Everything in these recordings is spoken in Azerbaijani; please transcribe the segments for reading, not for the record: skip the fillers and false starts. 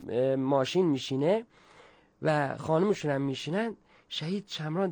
ماشین میشینه و خانمشون هم میشینن. شهید شمران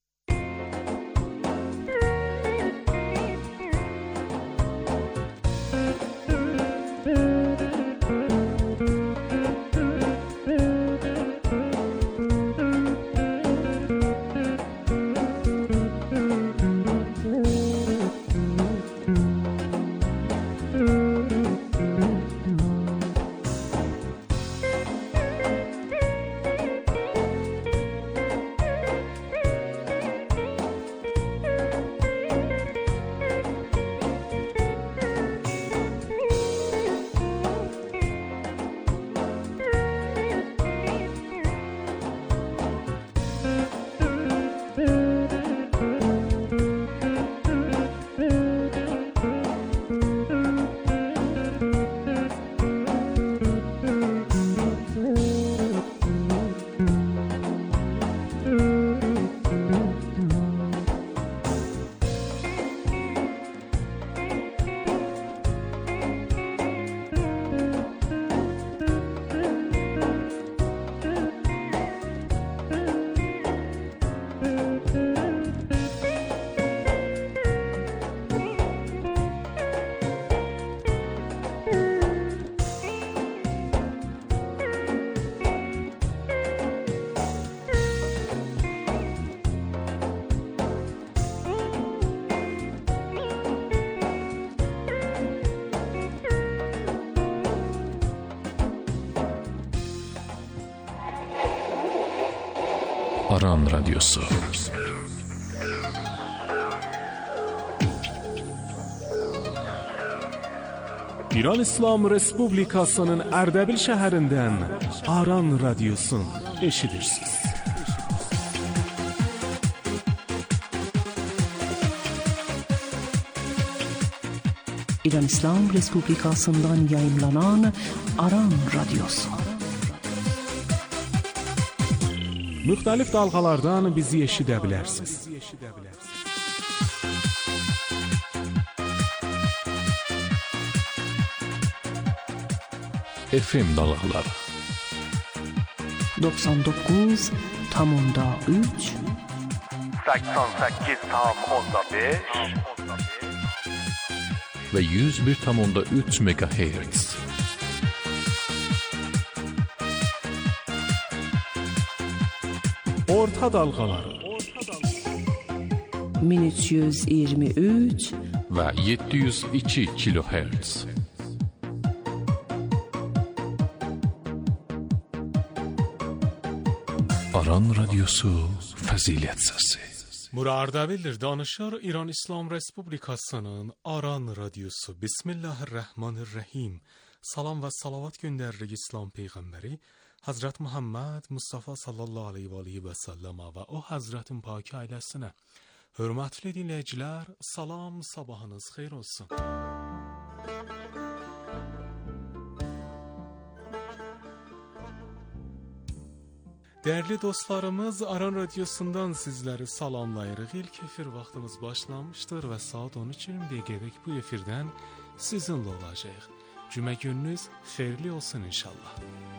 Aran Radyosu. İran İslam Respublikasının Ərdəbil şəhərindən Aran Radyosun eşidirsiniz. İran İslam Respublikasından yayımlanan Aran Radyosu. Müxtəlif dalğalardan bizi eşidə bilərsiniz. FM dalğaları 99.3 88.5 ve 101.3 MHz. Orta dalğaları 1323 ve 702 kHz. Aran Radyosu Fəzilət Səsi. Bura Ərdəbildir, danışır İran İslam Respublikasının Aran Radyosu. Bismillahirrahmanirrahim. Salam və salavat göndəririk İslam Peyğəmbəri Hazret Muhammed Mustafa sallallahu aleyhi ve sellem və o Hazretin paki ailəsinə. Hörmətli dinləyicilər, salam, sabahınız xeyir olsun. Değerli dostlarımız, Aran Radyosu'ndan sizleri salamlayırıq. İlk efir vaxtımız başlamıştır ve saat 13:20 bu efirden sizinle olacaq. Cümə gününüz xeyirli olsun inşallah.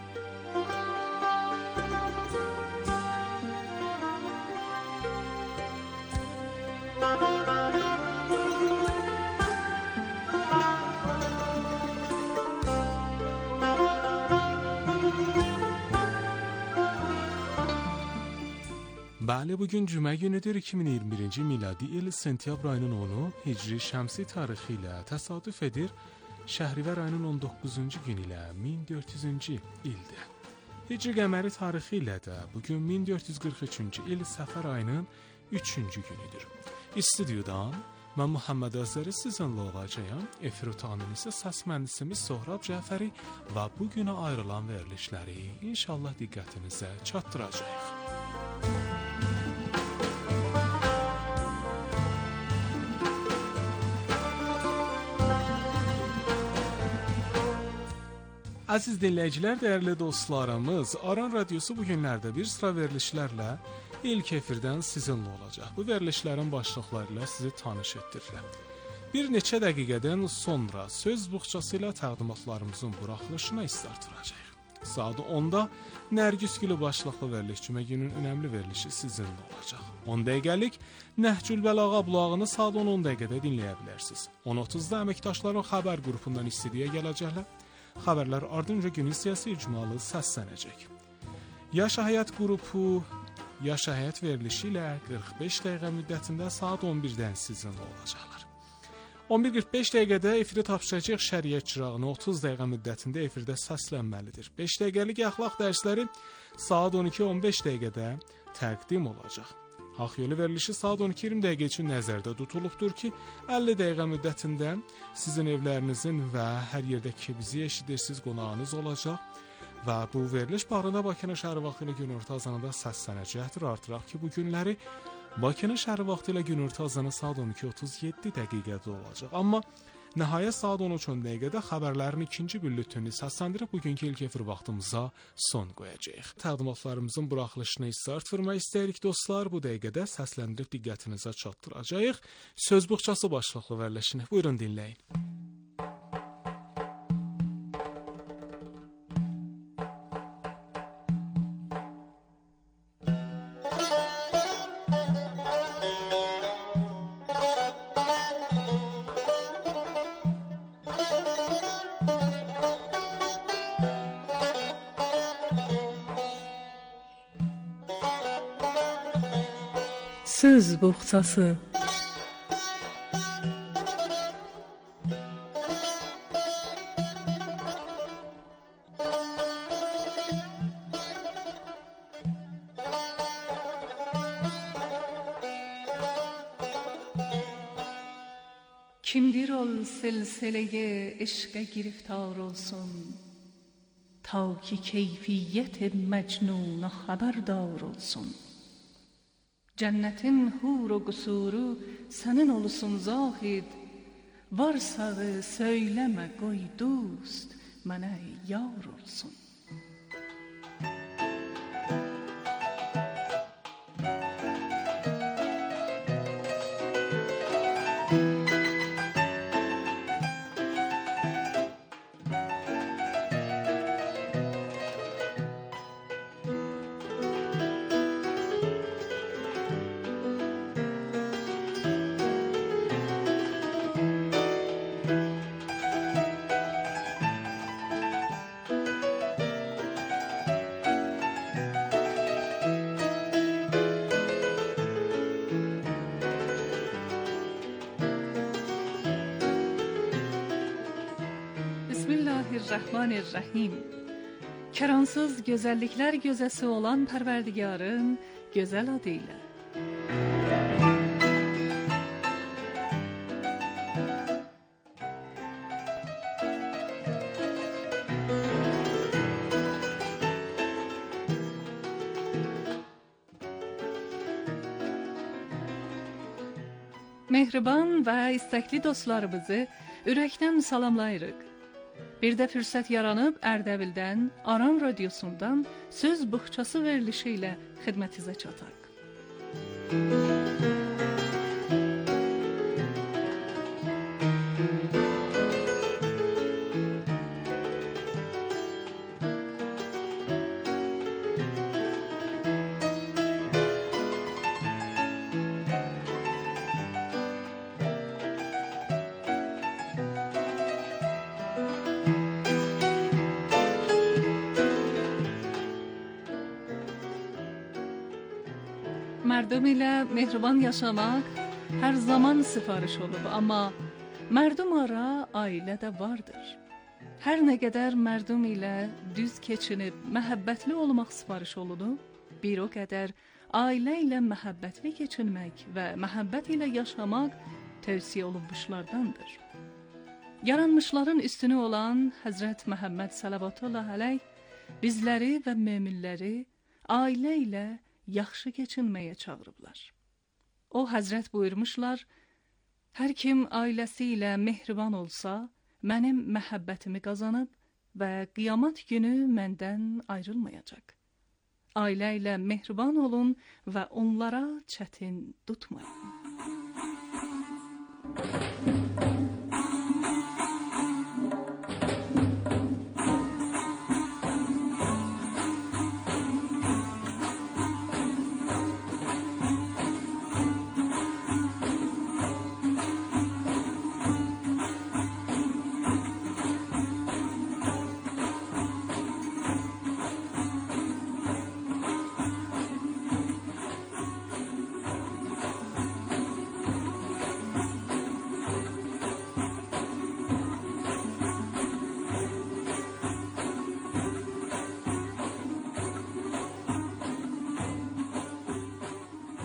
Bəli, bugün cümə günüdür. 2021-ci miladi il sentyabr ayının 10-u Hicri şəmsi tarixi ilə təsadüf edir. Şəhrivər ayının 19-cu gün ilə 1400-cü ildir. Hicri qəməri tarixi ilə də bugün 1443-cü il Səfər ayının 3-cü günüdür. İstudiodan mən Muhammed Azəri sizinlə olacağım. Efir utanın isə səs mühəndisimiz Sohrab Cəfəri və bugünə ayrılan verilişləri inşallah diqqətinizə çatdıracağıq. Əziz dinləyicilər, dəyərli dostlarımız, Aran Radyosu bu günlərdə bir sıra verilişlərlə ilk efirdən sizinlə olacaq. Bu verilişlərin başlıqları ilə sizi tanış etdirirəm. Bir neçə dəqiqədən sonra söz buxçası ilə təqdimatlarımızın buraxılışına start vuracaq. Saat 10-da Nərgis Gülü başlıqlı veriliş cümə günün önəmli verilişi sizinlə olacaq. 10 dəqiqəlik Nəhcül Bəlağa blağını saat 10 dəqiqədə dinləyə bilərsiniz. 10:30-da əməkdaşların xəbər qrupundan istediyə gələcəklər. Xəbərlər ardınca günün siyasi icmalı səslənəcək. Yaşa Həyat qrupu Yaşa Həyat verilişi ilə 45 dəqiqə müddətində saat 11-dən sizinlə olacaqlar. 11:45 dəqiqədə efirə tapşıracaq şəriət çırağını 30 dəqiqə müddətində efirdə səslənməlidir. 5 dəqiqəlik əxlaq dərsləri saat 12:15 dəqiqədə təqdim olacaq. Haqq yolu verilişi saat 12:20 dəqiqə üçün nəzərdə tutulubdur ki, 50 dəqiqə müddətində sizin evlərinizin və hər yerdə ki bizi eşidirsiniz qonağınız olacaq və bu veriliş barədə Bakının şəhər vaxtı ilə günorta azanında səslənəcəkdir. Artıraq ki, bu günləri Bakının şəhər vaxtı ilə günorta azanı saat 12:37 dəqiqədə olacaq. Amma nəhayət saat 13:10 dəqiqədə xəbərlərin ikinci bülletenini səsləndirib bugünkü ilk efir vaxtımıza son qoyacağıq. Təqdimatlarımızın buraxılışına istart vermək istəyirik dostlar. Bu dəqiqədə səsləndirib diqqətinizə çatdıracağıq. Söz buxçası başlıqlı verilişini buyurun dinləyin. Söz buxçası. Kimdir ol silsileye eşqe giriftar olsun, ta ki keyfiyet mecnuna haberdar olsun. Cennetin huru qusuru sənin olsun zahid, varsağı söyləmə qoy dost, mənə yar olsun. Bismillahirrahmanirrahim. Keransız gözəlliklər gözəsi olan Pərverdigarın gözəl adıyla. Mehriban və istəkli dostlarımızı ürəkdən salamlayırıq. Bir də fürsət yaranıb Ərdəbildən, Aran radiosundan söz buxçası verilişi ilə xidmətinizə çataq. Mərdum ilə mehriban yaşamaq hər zaman sifariş olub, amma mərdum ara ailə də vardır. Hər nə qədər mərdum ilə düz keçinib məhəbbətli olmaq sifariş olunub, bir o qədər ailə ilə məhəbbətli keçinmək və məhəbbət ilə yaşamaq tövsiyə olunmuşlardandır. Yaranmışların üstünü olan Həzrət Məhəmməd Səlavatullah əleyh bizləri və möminləri ailə ilə yaxşı keçinməyə çağırıblar. O Həzrət buyurmuşlar, hər kim ailəsi ilə mehriban olsa, mənim məhəbbətimi qazanıb və qiyamət günü məndən ayrılmayacaq. Ailə ilə mehriban olun və onlara çətin tutmayın.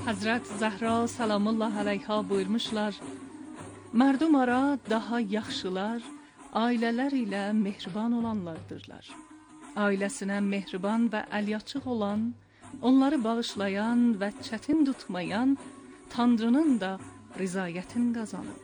Hazret Zəhra salamullah aleyha buyurmuşlar: Mərdum ara daha yaxşılar, ailələr ilə mehriban olanlardırlar. Ailəsinə mehriban və əlyaçıq olan, onları bağışlayan və çətin tutmayan, Tanrının da rizayətini qazanır.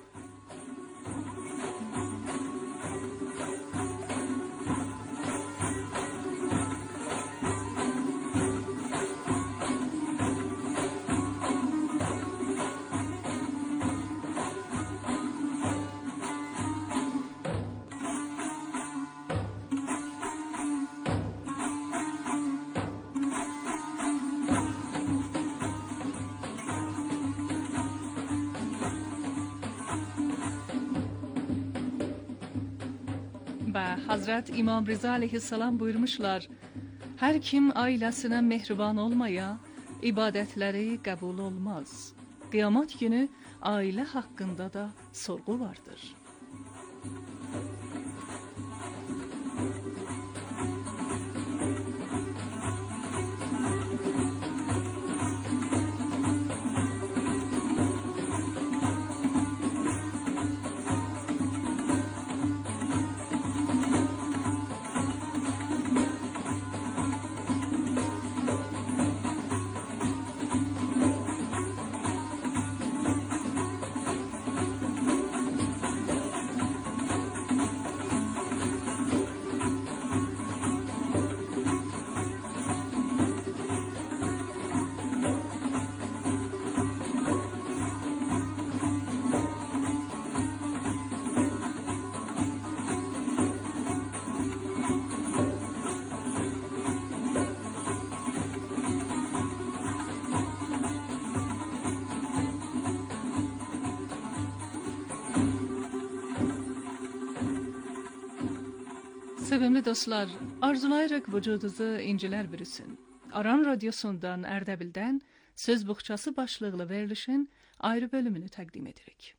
Və Hazret İmam Rıza aleyhisselam buyurmuşlar: Hər kim ailəsinə mehriban olmaya, ibadətləri qəbul olmaz. Qiyamət günü ailə haqqında da sorğu vardır. Sevimli dostlar, arzulayırıq vücudunuzu incilər bürüsün. Aran Radyosu'ndan Erdebil'den Söz Buxçası başlıqlı verilişin ayrı bölümünü təqdim edirik.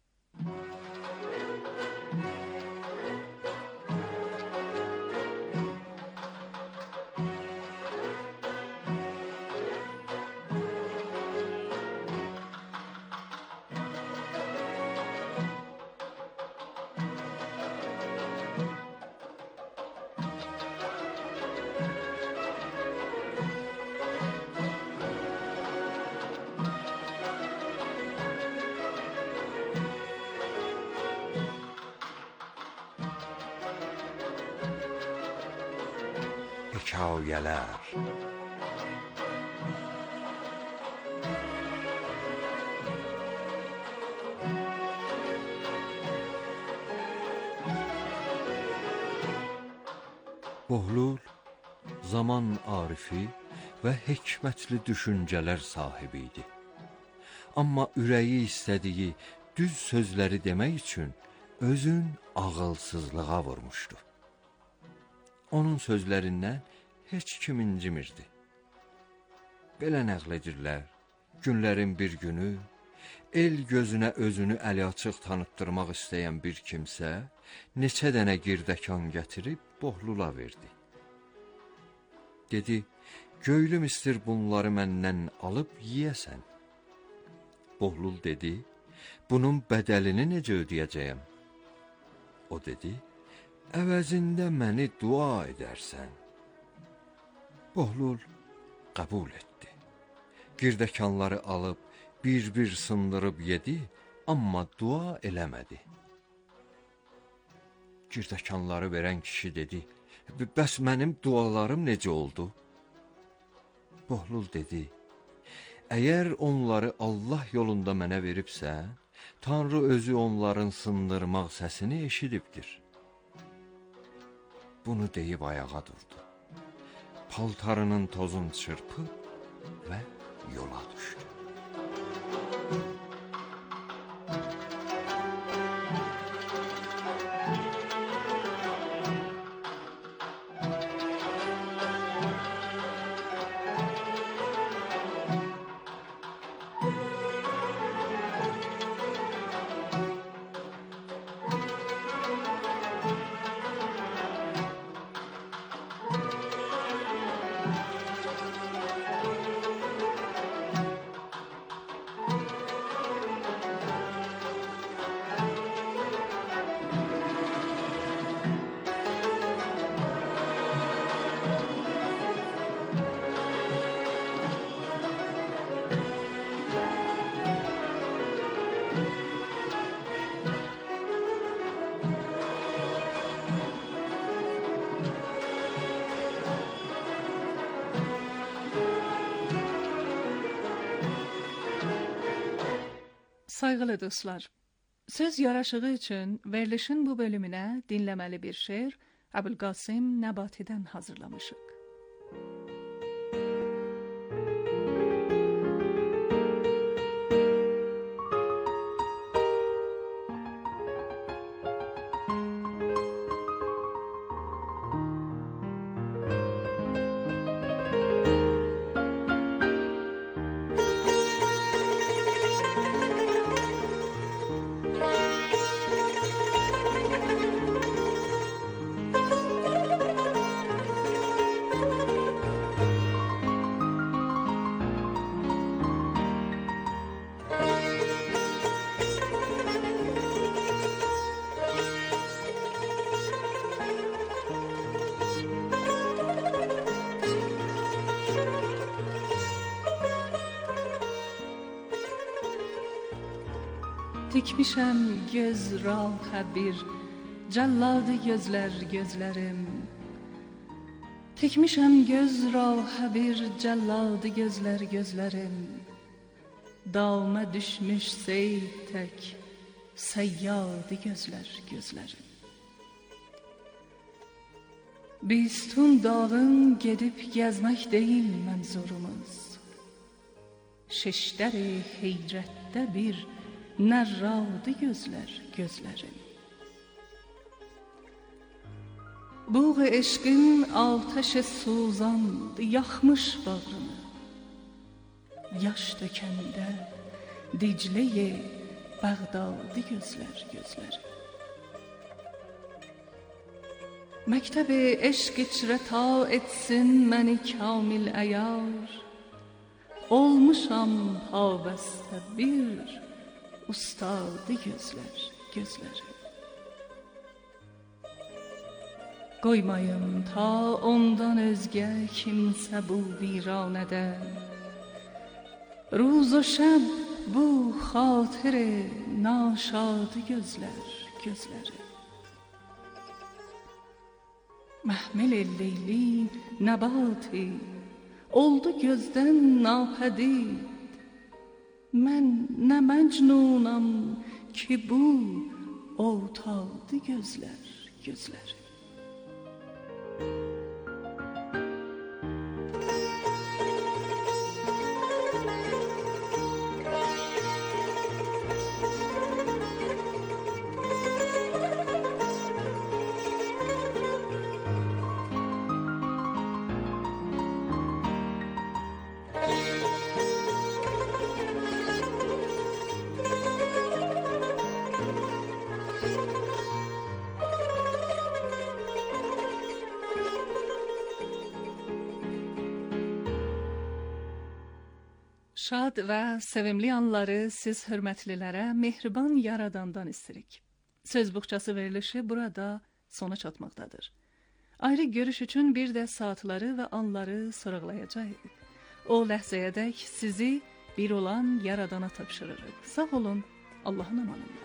Hekayələr. Bohlul zaman arifi və hikmətli düşüncələr sahibi idi. Amma ürəyi istədiyi düz sözləri demək üçün özün ağılsızlığa vurmuşdu. Onun sözlərindən heç kim incimirdi. Belə nəql edirlər, günlərin bir günü, el gözünə özünü əli açıq tanıtdırmaq istəyən bir kimsə, neçə dənə girdəkan gətirib Bohlula verdi. Dedi, göylüm istir bunları məndən alıb yiyəsən. Bohlul dedi, bunun bədəlini necə ödəyəcəyəm? O dedi, əvəzində məni dua edərsən. Bohlul qəbul etdi. Girdəkanları alıb bir-bir sındırıb yedi, amma dua eləmədi. Girdəkanları verən kişi dedi, bəs mənim dualarım necə oldu? Bohlul dedi, əgər onları Allah yolunda mənə veribsən, Tanrı özü onların sındırmaq səsini eşidibdir. Bunu deyib ayağa durdu. Paltarının tozunu çırpıb və yola düşdü. Sayğılı dostlar, söz yaraşığı üçün verilişin bu bölümünə dinləməli bir şeir Əbülqasım Nəbatidən hazırlamışıq. Dikmişəm göz raha bir cəlladı gözlər gözlərim. Dikmişəm göz raha bir cəlladı gözlər gözlərim. Dağıma düşmüş seyid tək səyyadı gözlər gözlərim. Bistun dağın gedib gəzmək deyil mənzurumuz. Şeşdəri heyrətdə bir nərradı gözlər gözlərim. Buğ eşqin ateşi suzandı, yaxmış bağrını. Yaş dökəndə Diclə-i Bağdadı gözlər gözlərim. Məktəb-i eşq içrə ta etsin məni kamil əyar. Olmuşam pabəstə bir ustadı gözlər gözlərim. Qoymayım ta ondan özgə kimsə bu viranədə. Ruz o şəb bu xatir naşadı gözlər gözlərim. Məhmil leyli nəbati oldu gözdən napədid. Mən nə məcnunam ki bu ovtadı gözlər gözlərim. Şad və sevimli anları siz hörmətlilərə mehriban yaradandan istirik. Söz buxçası verilişi burada sona çatmaqdadır. Ayrı görüş üçün bir də saatları və anları soraqlayacağıq. O ləhzəyədək sizi bir olan yaradana tapşırırıq. Sağ olun, Allahın amanında.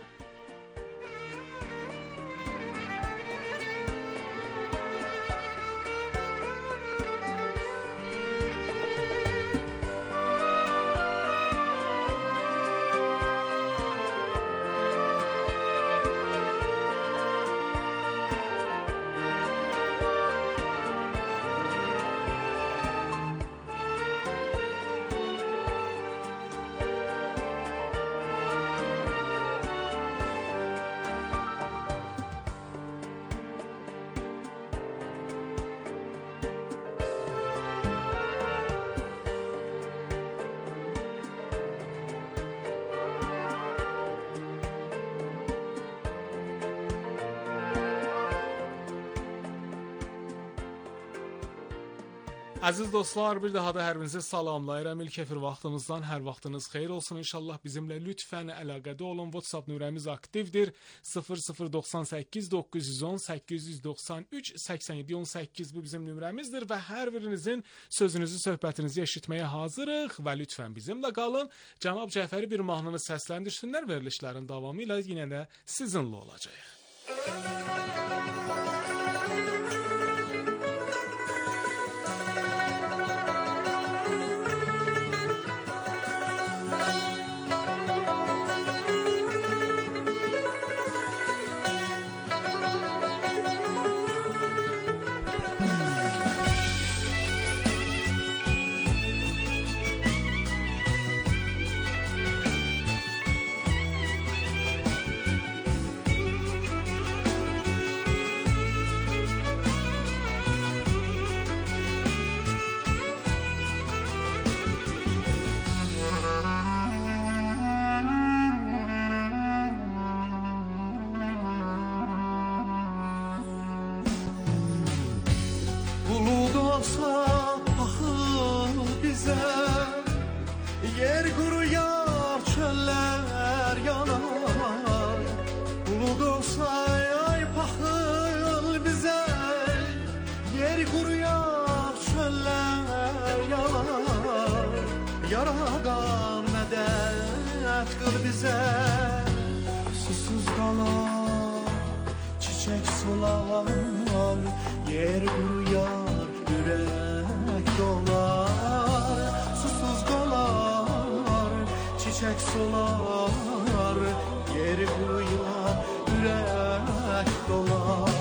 Əziz dostlar, bir daha da hər birinizi salamlayıram. İlk efir vaxtınızdan hər vaxtınız xeyir olsun. İnşallah bizimlə lütfən əlaqədə olun. WhatsApp nömrəmiz aktivdir. 0098 910 893 87 18 bu bizim nömrəmizdir və hər birinizin sözünüzü, söhbətinizi eşitməyə hazırıq və lütfən bizimlə qalın. Cənab Cəfəri bir mahnını səsləndirsinlər, verilişlərin davamı ilə yenə də sizinlə olacaq. qalsa paxıl bizə, yer quruyar, çöllər yanar. Bulud olsa ay paxıl bizə, yer quruyar, çöllər yanar. Yaradan mədət qıl bizə, susuz qalar, çiçək solar. Yer quruyar, ürək dolar. Susuz qalar, çiçək solar. Yer quruyar, ürək dolar.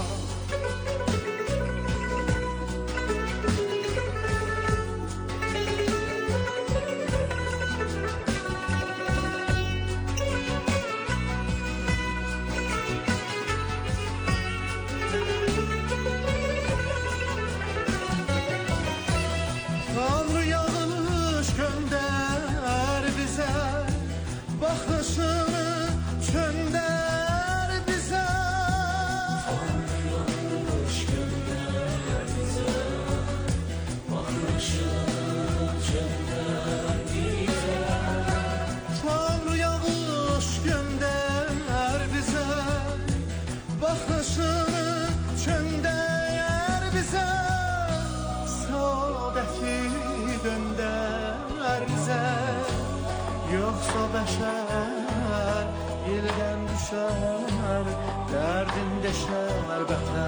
Yoxsa bəşər ildən düşər, dərdin deşər,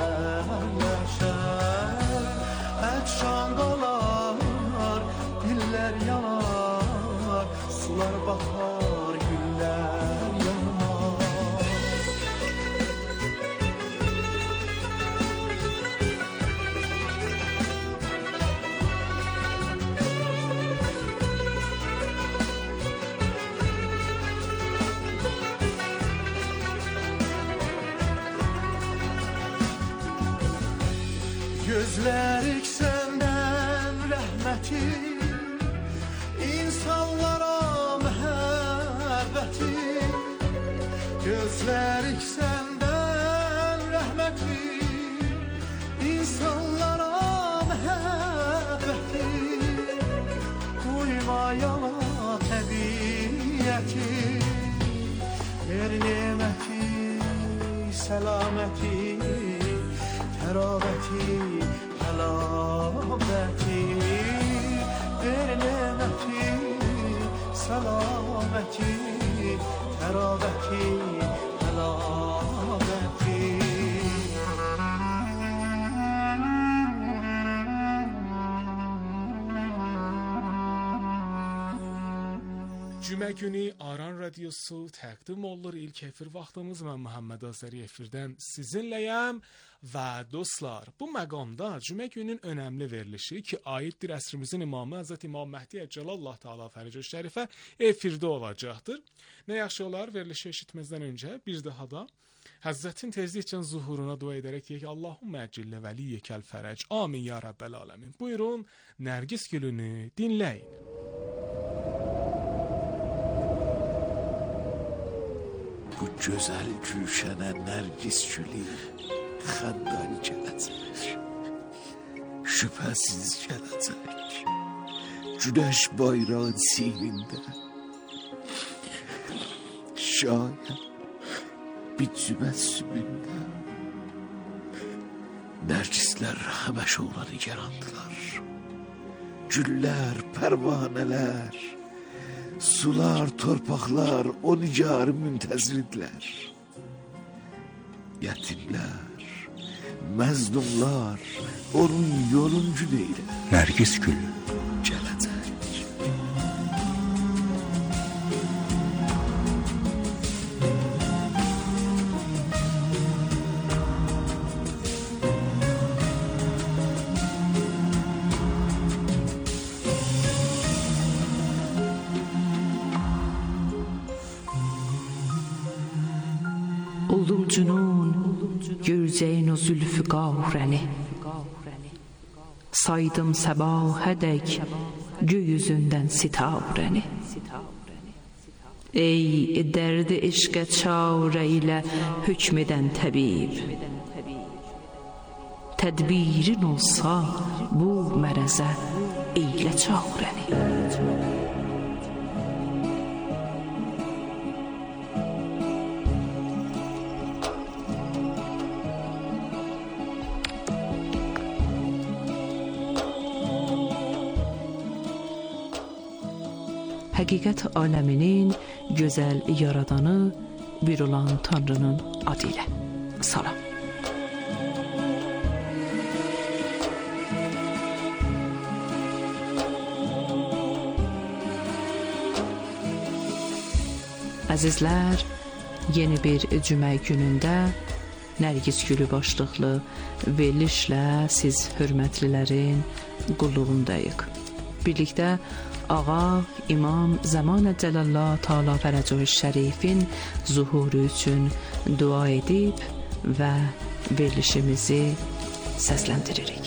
bətərləşər. Əkşan qalar, dillər yanar, sular baxar, güllər yanar. Gözlərik səndən rəhməti, insanlara məhəbbəti. Gözlərik səndən rəhməti, insanlara məhəbbəti. Qoyma yana təbiyyəti, ver neməti, səlaməti, təravəti, həlabəti. Ver neməti, səlaməti, təravəti, həlabəti. Cümə günü Aran Radiosu təqdim olunur. İlk efir vaxtımız mən Muhammed Azəri efirdən sizinləyəm və dostlar, bu məqamda Cümə günün önəmli verilişi ki, aiddir əsrimizin imamı Həzrət İmam Məhdi Əcəlallah Teala Fərəcə Şərifə efirdə olacaqdır. Nə yaxşı olar verilişi eşitməzdən öncə bir daha da Həzrətin tezliklə zuhuruna dua edərək deyək ki, Allahümmə əcillə vəliyyəkəl fərəc. Amin ya Rəbbəl aləmin. Buyurun, Nərgiz gülünü dinləyin. Bu gözəl gülşənə Nərgiz gülü xəndal gələcək, şübhəsiz gələcək. Günəş bayrağın siyirində, şayət bir cüməssümündə. Nərgislər həməşə ona nigarandılar. Güllər, pərvanələr, sular, torpaqlar o nigarı müntəzirdirlər. Yetimlər, məzlumlar onun yoluncu deyilər. Nərgiz gülü gələcək. Oldum cünun, göreceğin o zülfü qavrəni. Saydım səbahədək gökyüzündən sitavrəni. Ey dərdi eşqə çarə ilə hükmedən təbib, tədbirin olsa bu mərəzə eylə çağırəni. Həqiqət aləminin gözəl yaradanı bir olan Tanrının adı ilə. Salam. Əzizlər, yeni bir cümə günündə Nərgiz Gülü başlıqlı verilişlə siz hörmətlilərin qulluğundayıq. Birlikdə Ağa İmam Zəmanə Cəlallah Teala Fərəcəh Şərifin zuhuru üçün dua edib və verilişimizi səsləndiririk.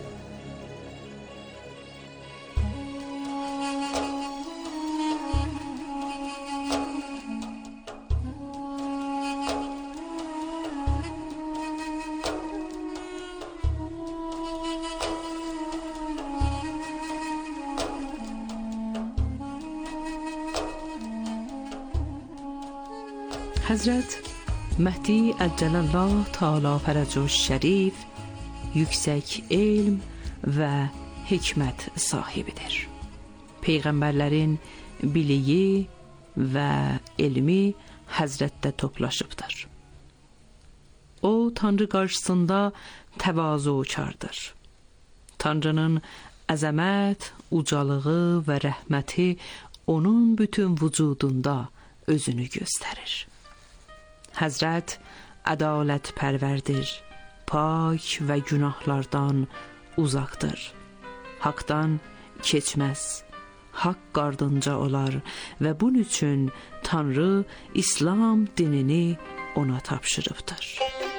Həzrət Məhdi Əcəlallah Teala Fərəcəh Şərif yüksək elm və hikmət sahibidir. Peyğəmbərlərin biliyi və elmi Həzrətdə toplaşıbdır. O, Tanrı qarşısında təvazukardır. Tanrının əzəmət, ucalığı və rəhməti onun bütün vücudunda özünü göstərir. Həzrət ədalət pərvərdir, pak və günahlardan uzaqdır. Haqdan keçməz, haqq ardınca olar və bunun üçün Tanrı İslam dinini ona tapşırıbdır.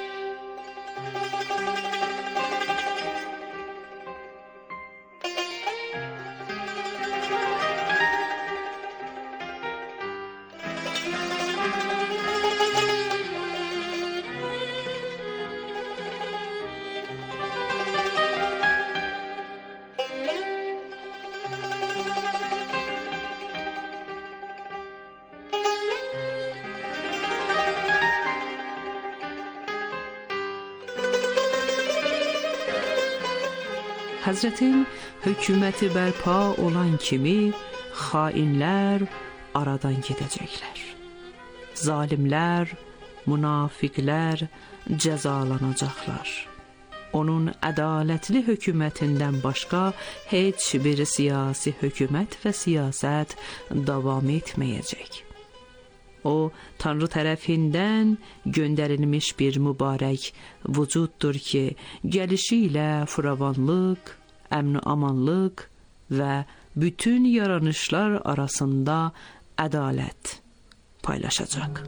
Həzrətin hökuməti bərpa olan kimi xainlər aradan gedəcəklər. Zalimlər, münafiqlər cəzalanacaqlar. Onun ədalətli hökumətindən başqa heç bir siyasi hökumət və siyasət davam etməyəcək. O, Tanrı tərəfindən göndərilmiş bir mübarək vücuddur ki, gəlişi ilə firavanlıq, əmn-amanlıq və bütün yaranışlar arasında ədalət paylaşacaq.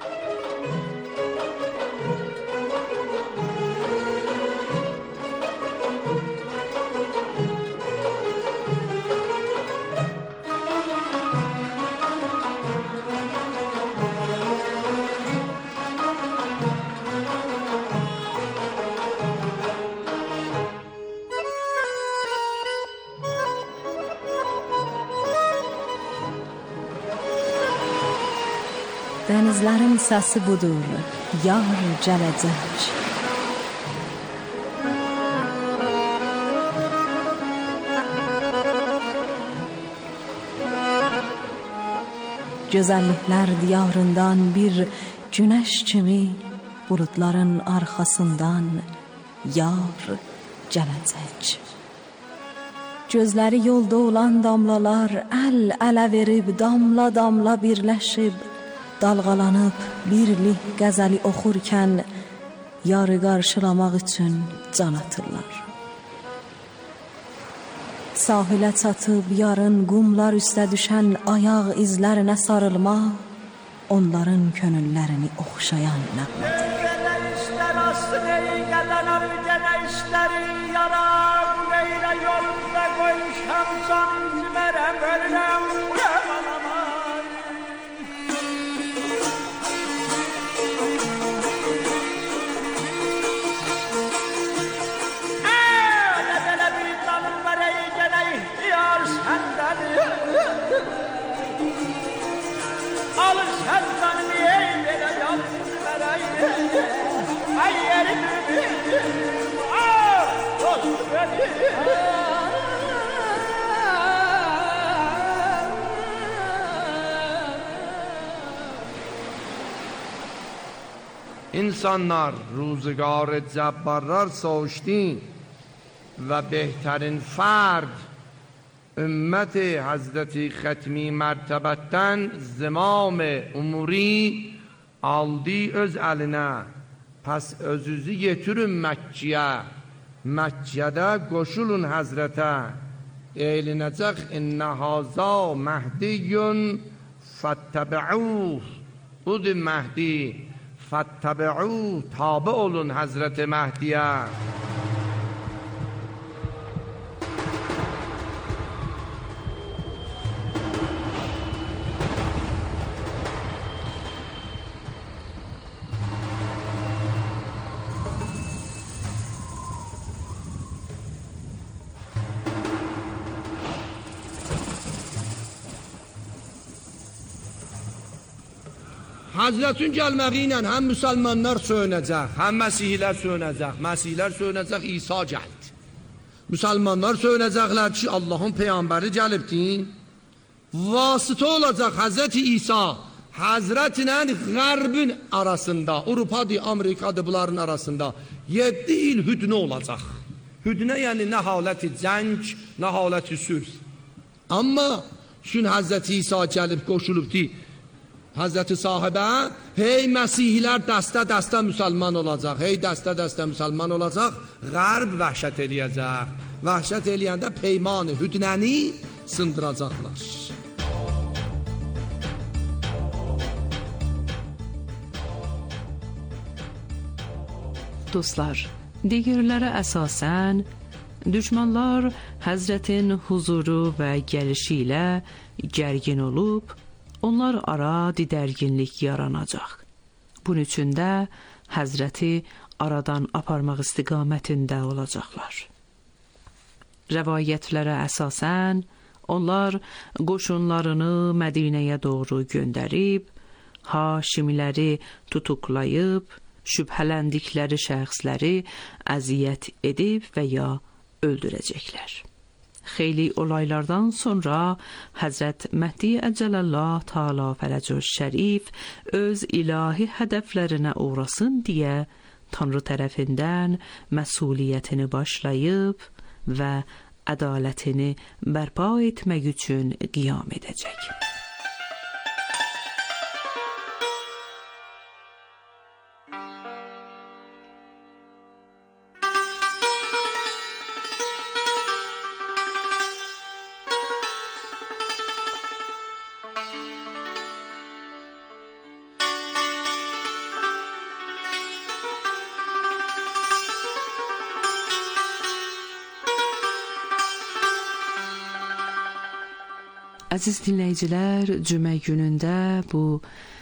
Denizlerin sesi budur, yar gelecek. Güzellikler diyarından bir güneş kimi bulutların arkasından yar gelecek. Gözleri yolda olan damlalar el-ele verib damla damla birleşib dalğalanıb birlik qəzəli oxurkən yarı qarşılamaq üçün can atırlar. Sahilə çatıb yarın qumlar üstə düşən ayaq izlərinə sarılmaq onların könüllərini oxşayan nəğmədir. İnsanlar روزگار جبارlar سوشتین و بهترین فرد ümmet Hazreti Xətmi mərtəbətdən zimam umuri aldı öz əlinə. Pəs özünüzü yetirin Məkkiyə. Məkkədə qoşulun Həzrətə. Eylinəcək innə haza məhdiyyun fəttəbi'uh. Budur Məhdi. Fəttəbi'uh. Tabi olun Həzrəti Məhdiyə. Hazretin gəlməyi ilə həm müsəlmanlar söyünəcək, həm məsihlər söyünəcək. Məsihlər söyünəcək, İsa gəldi. Müsəlmanlar söyünəcəklər ki, Allahın peyğəmbəri gəlibdir. Vasitə olacaq Hazreti İsa, Hazretlə Qərbin arasında, Avropadır, Amerikadır, bunların arasında 7 il hüdnə olacaq. Hüdnə yəni nə haləti cəng, nə haləti sülh. Amma şün Hazreti İsa gəlib qoşulubdur Hazreti sahibə, hey məsihlər dəstə-dəstə müsəlman olacaq, hey dəstə-dəstə müsəlman olacaq, Qərb vəhşət eləyəcək. Vəhşət eləyəndə peymanı, hüdnəni sındıracaqlar. Dostlar, digərlərə əsasən, düşmanlar Həzrətin huzuru və gəlişi ilə gərgin olub, onlar ara didərginlik yaranacaq. Bunun üçün də Həzrəti aradan aparmaq istiqamətində olacaqlar. Rəvayətlərə əsasən, onlar qoşunlarını Mədinəyə doğru göndərib, Haşimiləri tutuqlayıb, şübhələndikləri şəxsləri əziyyət edib və ya öldürəcəklər. Xeyli olaylardan sonra Həzrət Məhdi Əcəlallah Teala Fərəcü Şərif öz ilahi hədəflərinə uğrasın deyə Tanrı tərəfindən məsuliyyətini başlayıb və ədalətini bərpa etmək üçün qiyam edəcək. Əziz dinləyicilər, cümə günündə bu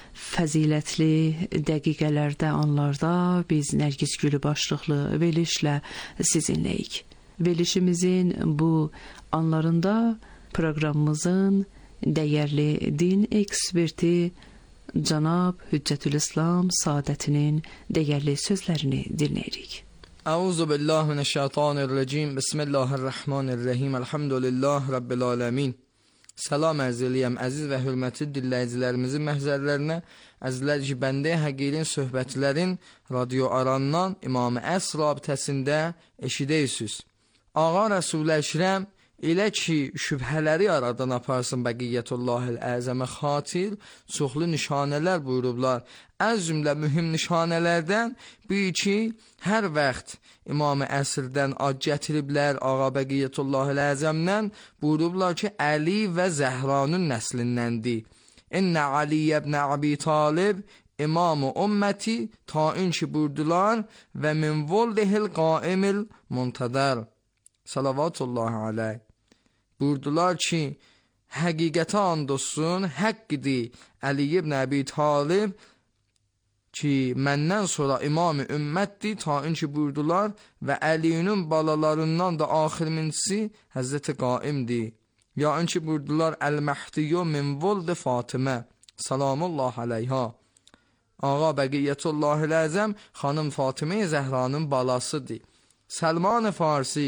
fəzilətli dəqiqələrdə, anlarda biz Nərgiz Gülü başlıqlı verilişlə sizinləyik. Verilişimizin bu anlarında proqramımızın dəyərli din eksperti Cənab Hüccətülislam Saadətinin dəyərli sözlərini dinləyirik. Əuzu billahi minəşşeytanirracim. Bismillahirrahmanirrahim. Elhamdülillah Rabbil aləmin. Salam ərz eləyəm əziz və hörmətli dinləyicilərimizin məhzərlərinə. Əzizlər ki, bəndə həqiqin söhbətlərin radio arandan İmam-ı Əsr rabitəsində eşidəysiniz. Ağa Rəsul-i Əkrəm elə ki, şübhələri aradan aparsın Bəqiyyətullahil Əzəmə xatir, çoxlu nişanələr buyurublar. Əz cümlə mühüm nişanələrdən bir ki, hər vaxt İmam-ı Əsrdən ad gətiriblər, Ağa Bəqiyyətullahil Əzəmdən buyurublar ki, Əli və Zəhranın nəslindəndir. İnnə Aliyə ibn Əbi Talib İmam-ı ümməti tain ki buyurdular və min voldihil qaimil muntadər. Salavatullahi aleyh. Buyurdular ki, həqiqətə and olsun, həqqidir Əli ibn Əbi Talib ki, məndən sonra İmam-ı ümmətdir, tain ki buyurdular və Əlinin balalarından da axirmincisi Həzrəti Qaimdir. Yəni ki buyurdular, Əl-Məhdiyyo min voldi Fatimə, salamullah aleyha. Ağa Bəqiyyətullahil Əzəm xanım Fatimə Zəhranın balasıdır. Səlman-ı Farsi,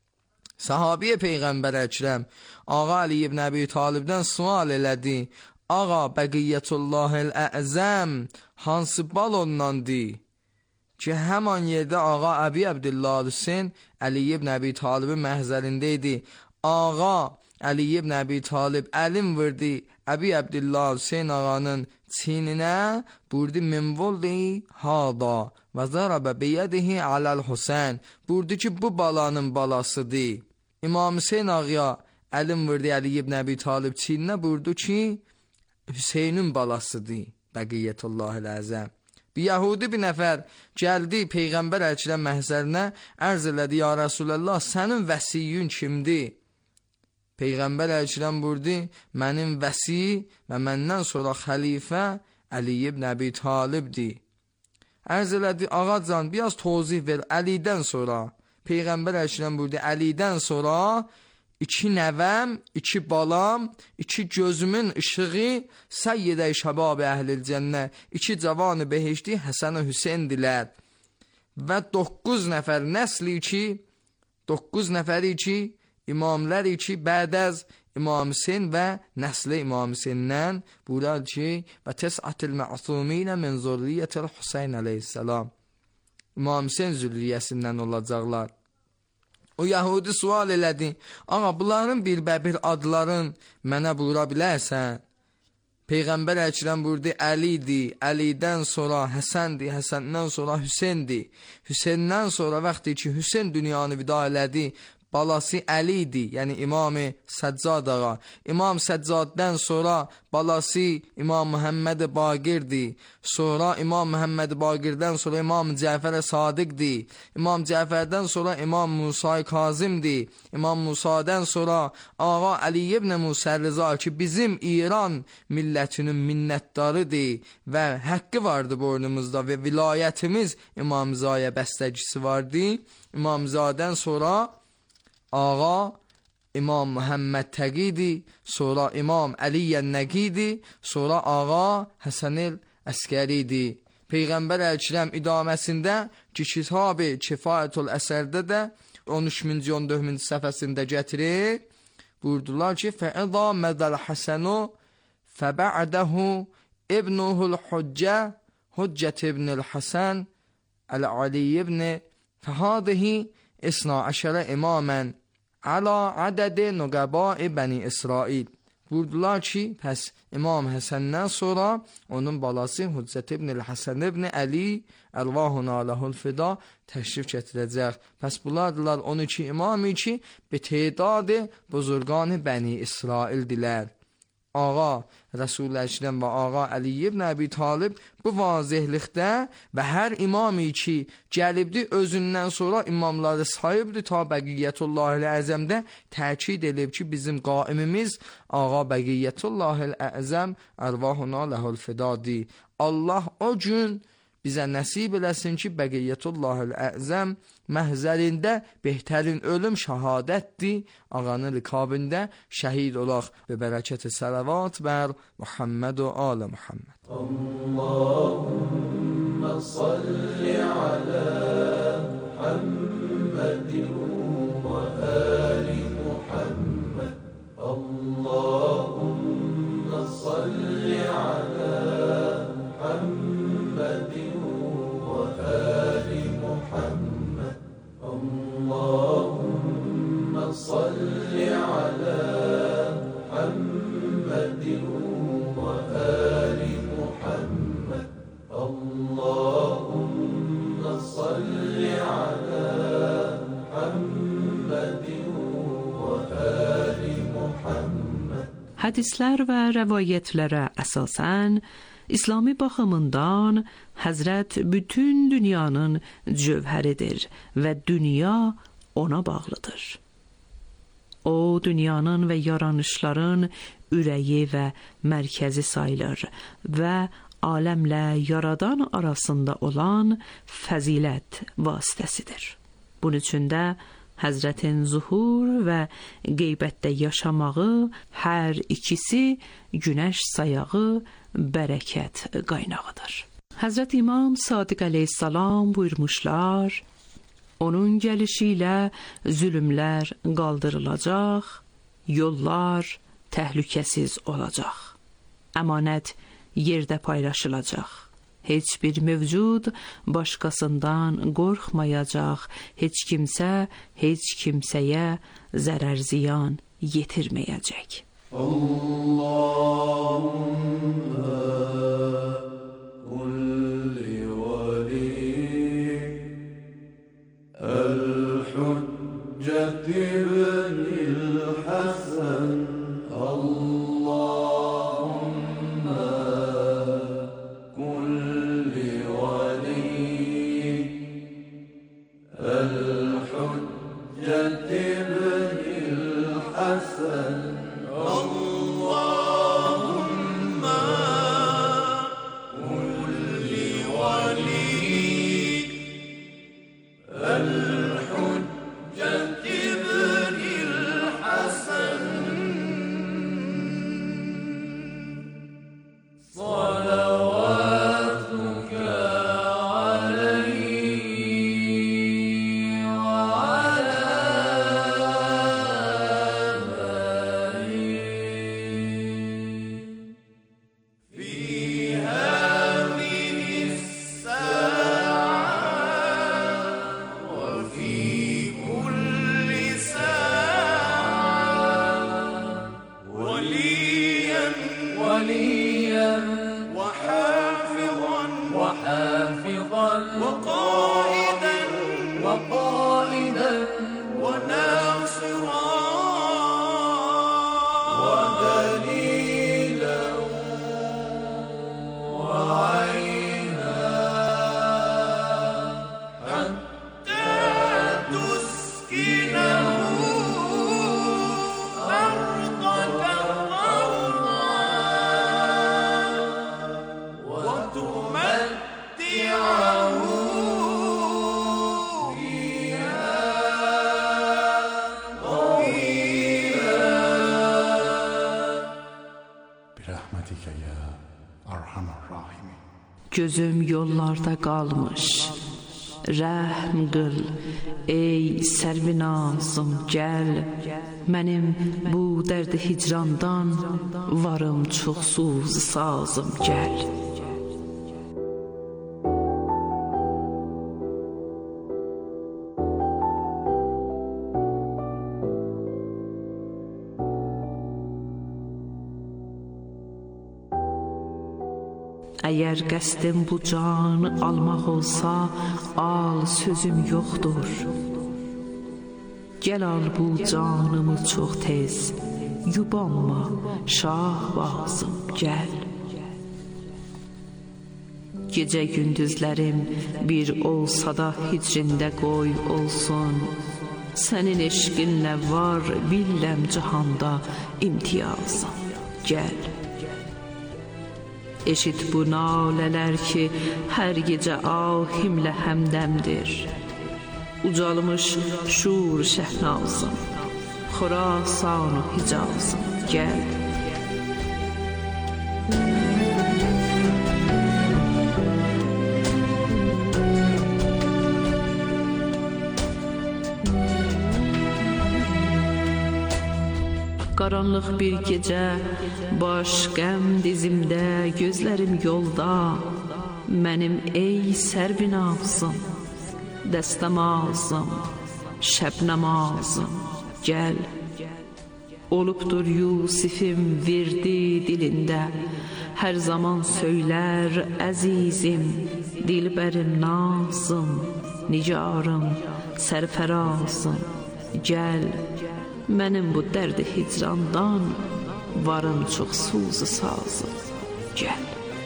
sahabiyə Peyğəmbər Əkrəm, Ağa Əli ibn Əbi Talibdən sual elədi, Ağa Bəqiyyətullahil Əzəm hansı bal ondandır? Ki həman yerdə ağa Əbi Əbdillah Hüseyn Əli ibn Əbi Talibin məhzərində idi. Ağa Əli ibn Əbi Talib əlim vurdu Əbi Əbdillah Hüseyn ağanın çininə, burdu minvoldi hada və zarabə biyədihi aləl Hüseyn, burdu ki bu balanın balasıdır. İmam Hüseyn ağaya əlim vurdu Əli ibn Əbi Talib çininə, burdu ki Hüseynin balasıdır. Bəqiyyətullahil Əzəm. Bir Yahudi bir nəfər gəldi Peyğəmbər əlçilən məhzərinə, ərz elədi, ya Rasulallah, sənin vəsiyyün kimdir? Peyğəmbər əlçilən buyurdu, mənim vəsi və məndən sonra xəlifə Əli ibn Əbi Talibdir. Ərz elədi, ağacan, biraz tozih ver, Əlidən sonra. Peyğəmbər əlçilən buyurdu, Əlidən sonra 2 nəvəm, 2 balam, 2 gözümün ışığı, Səyyidə şəbab-ı əhlil cənnə, 2 cavan-ı behişti Həsən-ı Hüseyndilər. Və 9 nəfər nəsli ki, 9 nəfəri ki, imamlar ki, bəd əz İmam Hüseyn və nəsli İmam Hüseyndən buyurur ki, və təs'atil mə'suminə min zurriyyətil Hüseyn əleyhissalam. İmam Hüseyn zürriyyəsindən olacaqlar. O Yahudi sual elədi, ağa bunların bir adların mənə buyura bilərsən? Peyğəmbər əlçilən buyurdu, Əlidir, Əlidən sonra Həsəndir, Həsəndən sonra Hüseyndir. Hüseyndən sonra vaxtı ki Hüseyn dünyanı vida elədi, balası Əlidir, yəni İmam-ı Səccad ağa. İmam Səccaddən sonra balası İmam Muhammed Baqirdir. Sonra İmam Muhammed Baqirdən sonra İmam Cəfər Sadiqdir. İmam Cəfərdən sonra İmam Musa Kazimdir. İmam Musadan sonra ağa Əli ibn Musa Rıza ki bizim İran millətinin minnətdarıdır və haqqı vardı boynumuzda və vilayətimiz İmam Zaya bəstəcisi vardı. İmam Zadən sonra ağa İmam Muhammed Təqidi, sonra İmam Əliyyən Nəqidi, sonra ağa Həsənil Əskəridir. Peyğəmbər əlçiləm idaməsində ki kitab-ı Kifayətül Əsərdə də 13-14-cü səhifəsində gətirir. Buyurdular ki, fəədə mədəl Həsənu fəbə'dəhu ibnuhul Hüccə Hüccət ibnil Həsən Əl-Ali ibni fəhadihi İsna əşərə imamən Ala ədədi nüqəbai Bəni İsrail. Buyurdular ki, pəs İmam Həsəndən sonra onun balası Hüccət ibn Həsən ibn Əli Əlvahun aləhul fida təşrif gətirəcək. Pəs bunlardılar 12 imami ki, be tedadı buzurqan Bəni İsraildilər. Ağa Resul-i Əkrəm və ağa Əli ibn Əbi Talib bu vazihlikdə və hər imami ki gəlibdi özündən sonra imamları sahibdir ta Bəqiyyətullahil Əzəmdə təkid edib ki bizim qaimimiz ağa Bəqiyyətullahil Əzəm ərvahuna ləhul fidadır. Allah o gün bizə nəsib eləsin ki Bəqiyyətullahil Əzəm məhzərində behtərin ölüm şəhadətdir. Ağanın rikabində şəhid olaq və bərəkət-i salavat bər Muhammed və alə Muhammed. Allahümme salli alə Muhammedin və ali Muhammed. Allahümme salli alə Muhammedin və ali Muhammed. Allahümme salli alə Muhammedin və ali Muhammed. Allahümme salli alə Muhammedin və ali Muhammed. Hədislər və rəvayətlərə əsasən İslami baxımından Həzrət bütün dünyanın cövhəridir və dünya ona bağlıdır. O, dünyanın və yaranışların ürəyi və mərkəzi sayılır və aləmlə yaradan arasında olan fəzilət vasitəsidir. Bunun üçün də Həzrətin zuhur və qeybətdə yaşamağı hər ikisi günəş sayağı bərəkət qaynağıdır. Həzrət İmam Sadiq əleyhissalam buyurmuşlar, onun gəlişi ilə zülümlər qaldırılacaq, yollar təhlükəsiz olacaq. Əmanət yerdə paylaşılacaq. Heç bir mövcud başqasından qorxmayacaq. Heç kimsə heç kimsəyə zərər ziyan yetirməyəcək. Allahümme kulli veli el-hücceti benil hasen Allahümme kulli veli el-hücceti benil hasen Gözüm yollarda qalmış, rəhm qıl, ey sərvinazım gəl. Mənim bu dərdi hicrandan varım çoxsuz sazım gəl. Əgər qəsdim bu can almaq olsa, al sözüm yoxdur. Gəl al bu canımı çox tez, yubanma şahbazım gəl. Gecə gündüzlərim bir olsa da hicrində qoy olsun. Sənin eşqinlə var billəm cihanda imtiyazım gəl. Eşit bu nalələr ki, hər gecə ahimlə həmdəmdir. Ucalmış şur şəhnazım, Xurasan-ı Hicazım gəl. Qaranlıq bir gecə, baş qəm dizimdə, gözlərim yolda. Mənim ey sərvinazım, dəstəmazım, şəbnəmazım, gəl. Olubdur Yusifim verdi dilində, hər zaman söylər əzizim, dilbərim nazım, nigarım, sərfərazım, gəl. Mənim bu dərdi hicrandan varım çoxsuz sazım, gəl.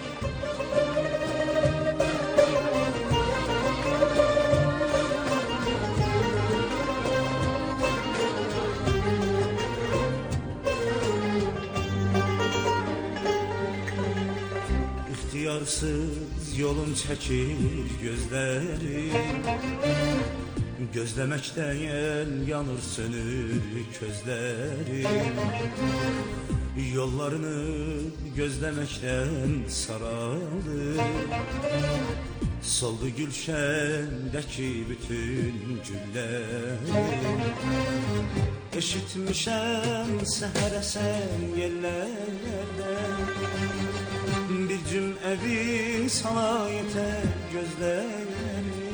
İxtiyarsız yolum çəkir gözlərim, gözləməkdən yanır sönür közlərim. Yollarını gözləməkdən saralır, soldu gülşəndəki bütün güllərim. Eşitmişəm səhər əsən yerlərdən Bir cüm evi salayətə gözləri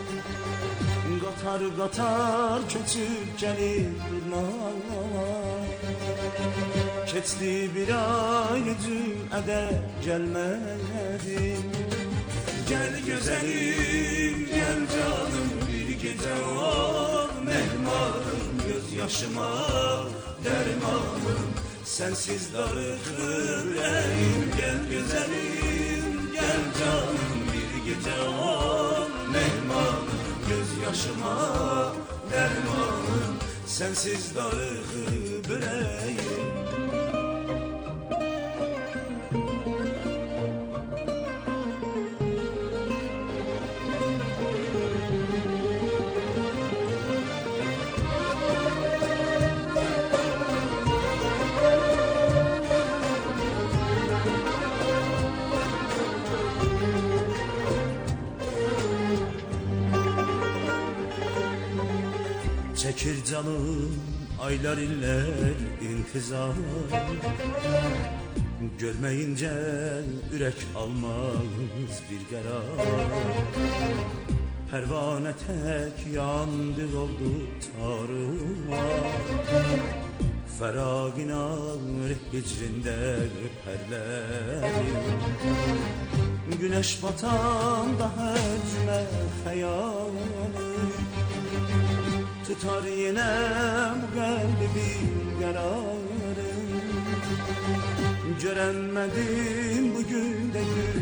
Qatar qatar köçüb gəlir durnalar Keçdi bir ay cüm ədə gəlmədim Gəl gözəlim, gəl canım bir gecə ol mehmanım Göz yaşıma dermanım Sensiz darıxır ürəyim Gəl gözəlim, gəl canım bir gecə ol mehmanım Göz yaşıma dermanım Sensiz darıxır ürəyim Çekir canım aylar iller intizar Görmeyince ürek almaz bir karar Pervane tek yandı oldu tarıma Feragin ağır hicrində perlerim Güneş batan daha cümle hayalim Tutar yine bu kalbim kararım Göremedim bugün de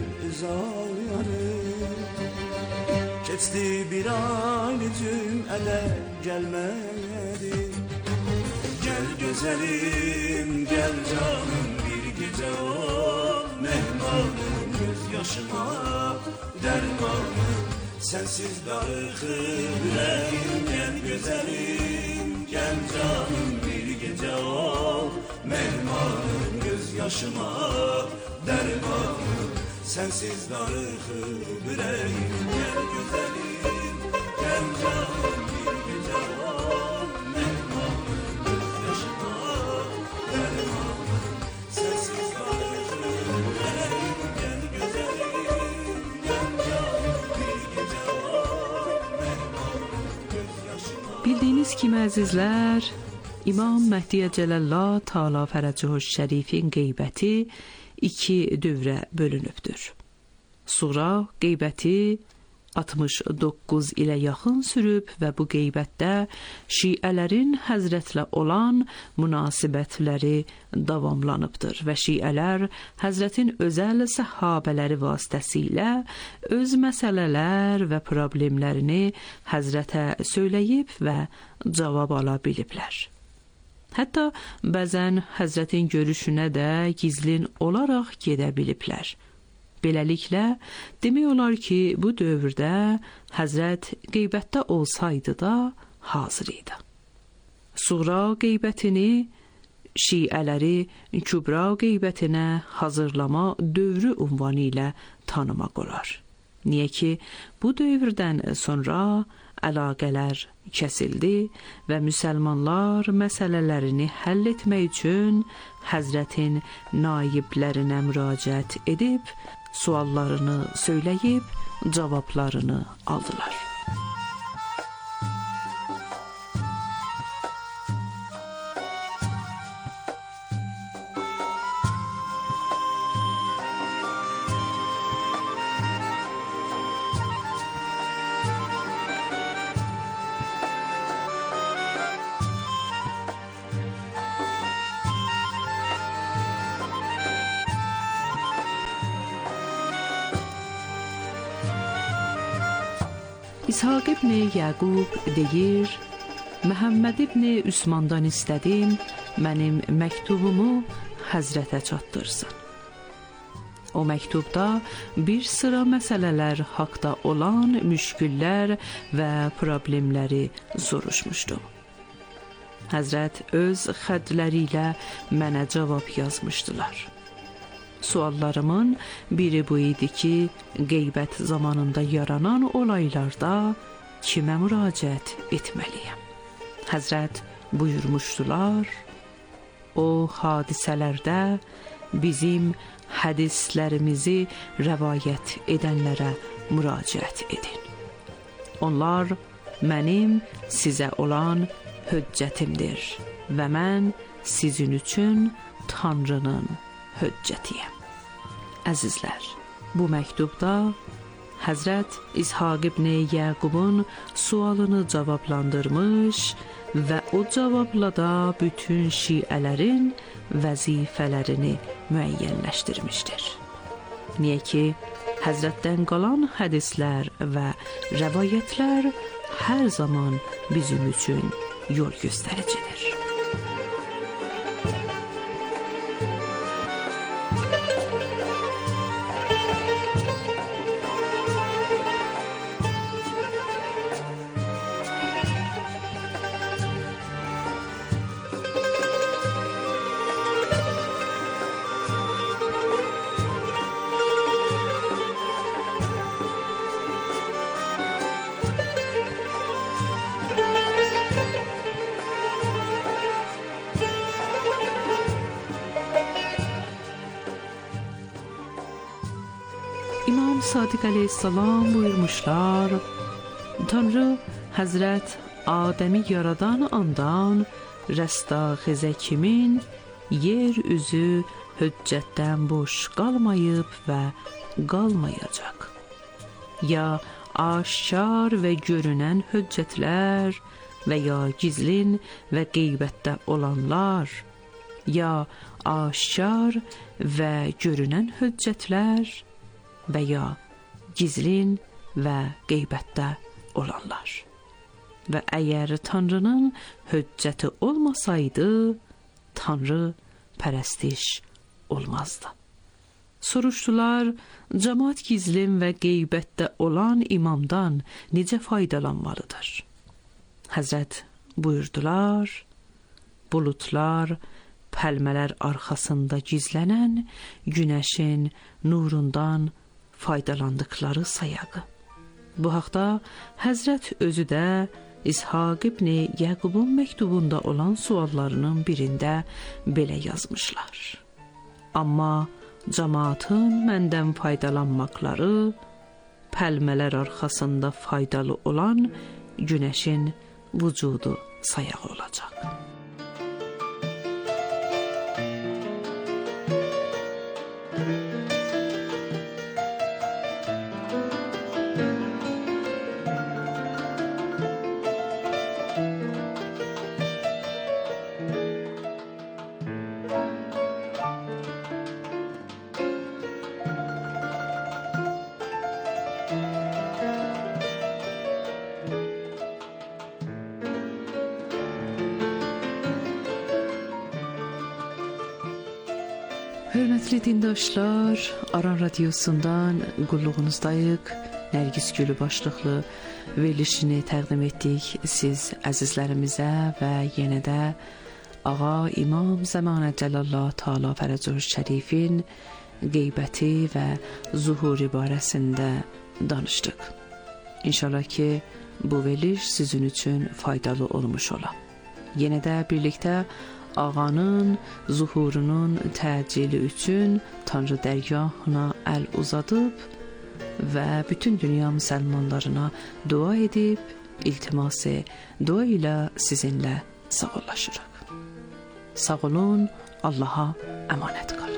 güzarım Keçti bir aylıcım ele gelmedim Gel güzelim gel canım bir gece ol mehmanım Göz yaşıma dermanım Sensiz darıxır ürəyim Gəl gözəlim, gəl canım bir gecə ol mehmanım Göz yaşıma dermanım Sensiz darıxır ürəyim Gəl gözəlim, gəl canım bir gecə ol mehmanım Göz yaşıma dermanım Sensiz darıxır ürəyim Gəl gözəlim, gəl canım Bildiyiniz kimi əzizlər, İmam Məhdiyə Cəlallah Taala Fərəcuhu Şərifin qeybəti 2 dövrə bölünübdür. Sura qeybəti 69 ilə yaxın sürüb və bu qeybətdə şiələrin həzrətlə olan münasibətləri davamlanıbdır və şiələr həzrətin özəl səhabələri vasitəsilə öz məsələlər və problemlərini həzrətə söyləyib və cavab ala biliblər. Hətta bəzən həzrətin görüşünə də gizlin olaraq gedə biliblər. Beləliklə, demək olar ki, bu dövrdə həzrət qeybətdə olsaydı da hazır idi. Suğra qeybətini şiələri kübra qeybətinə hazırlama dövrü ünvanı ilə tanımaq olar. Niyə ki, bu dövrdən sonra əlaqələr kəsildi və müsəlmanlar məsələlərini həll etmək üçün həzrətin naiblərinə müraciət edib, suallarını söyləyib, cavablarını aldılar. İshaq ibn Yaqub deyir, Məhəmməd ibn Üsmandan istədim, mənim məktubumu həzrətə çatdırsın. O məktubda bir sıra məsələlər haqda olan müşküllər və problemləri soruşmuşdu. Həzrət öz xətləri ilə mənə cavab yazmışdılar. Suallarımın biri bu idi ki, qeybət zamanında yaranan olaylarda kimə müraciət etməliyəm? Həzrət buyurmuşdular: o hadisələrdə bizim hədislərimizi rəvayət edənlərə müraciət edin. Onlar mənim sizə olan hüccətimdir və mən sizin üçün Tanrının hüccətiyəm. Əzizlər, bu məktubda Həzrət İshaq ibn Yaqubun sualını cavablandırmış və o cavabla da bütün şiələrin vəzifələrini müəyyənləşdirmişdir. Niyə ki, Həzrətdən qalan hədislər və rəvayətlər hər zaman bizim üçün yol göstəricidir. İmam Sadiq əleyhissalam buyurmuşlar: Tanrı Həzrət Adəmi yaradan andan rəstaxizə kimin yer üzü hüccətdən boş qalmayıb və qalmayacaq. Ya aşkar və görünən hüccətlər və ya gizlin və qeybətdə olanlar, ya aşkar və görünən hüccətlər və ya gizlin və qeybətdə olanlar. Və əgər Tanrının hüccəti olmasaydı, Tanrı pərəstiş olmazdı. Soruşdular: cəmaat gizlin və qeybətdə olan imamdan necə faydalanmalıdır? Həzrət buyurdular: bulutlar pəlmələr arxasında gizlənən günəşin nurundan faydalandıkları sayağı. Bu haqda Həzrət özü də İshaq ibn Yaqubun məktubunda olan suallarının birində belə yazmışlar: amma cəmaatın məndən faydalanmaqları pəlmələr arxasında faydalı olan günəşin vücudu sayağı olacaq. Hörmətli dindaşlar, Aran Radiosundan qulluğunuzdayıq. Nərgiz Gülü başlıqlı verilişini təqdim etdik siz əzizlərimizə və yenə də Ağa İmam Zəmanə Cəlallah Teala Fərəcur Şərifin qeybəti və zuhuri barəsində danışdıq. İnşallah ki, bu veriliş sizin üçün faydalı olmuş ola. Yenə də birlikdə Ağanın zuhurunun təcili üçün Tanrı dərgahına əl uzadıb və bütün dünya müsəlmanlarına dua edib, iltiması dua ilə sizinlə sağollaşırıq. Sağ olun, Allaha əmanət qalın.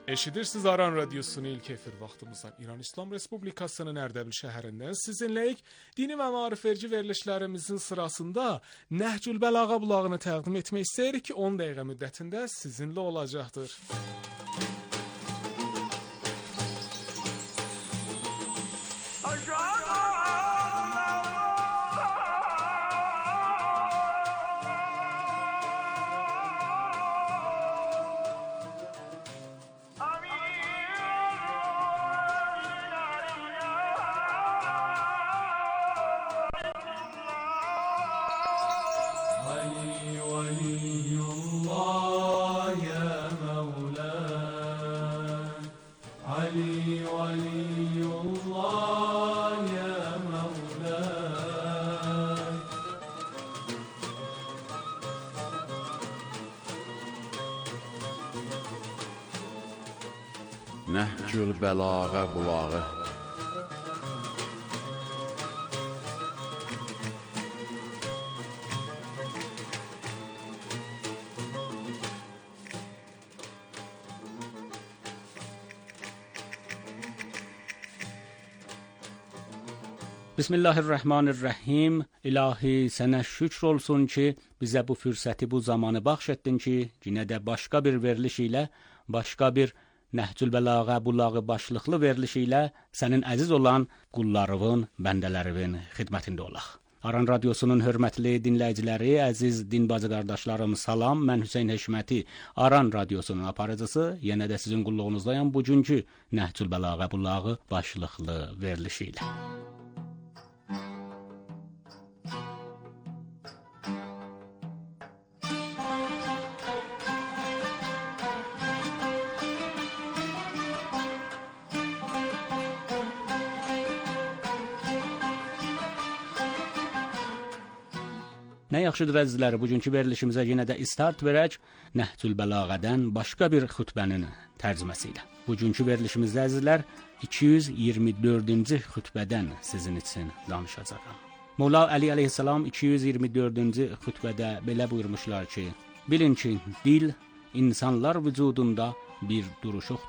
Eşidirsiniz Aran Radyosu'nu ilk efir vaxtımızdan İran İslam Respublikası'nın Ərdəbil şəhərindən sizinləyik. Dini və maarifverci verilişlərimizin sırasında Nəhcül Bəlağa bulağını təqdim etmək istəyirik ki, 10 dəqiqə müddətində sizinlə olacaqdır. Nəhcül Bəlağa bulağı. Bismillahirrahmanirrahim. İlahi sənə şükr olsun ki, bizə bu fürsəti, bu zamanı bəxş etdin ki, yenə də başqa bir veriliş ilə, başqa bir Nəhcül Bəlağa bulağı başlıqlı veriliş ilə sənin əziz olan qullarının, bəndələrin xidmətində olaq. Aran Radyosu'nun hörmətli dinləyiciləri, əziz din bacı qardaşlarım, salam. Mən Hüseyn Həşməti, Aran Radyosu'nun aparıcısı, yenə də sizin qulluğunuzdayım bugünkü Nəhcül Bəlağa bulağı başlıqlı verilişi ilə. Nə yaxşıdır əzizlər, bugünkü verilişimizə yenə də istart verək Nəhcül Bəlağədən başqa bir xütbənin tərcüməsi ilə. Bugünkü verilişimizdə əzizlər 224-cü xütbədən sizin üçün danışacağam. Molla Əli əleyhissalam 224-cü xütbədə belə buyurmuşlar ki, bilin ki, dil insanlar vücudunda bir duruşuqdur.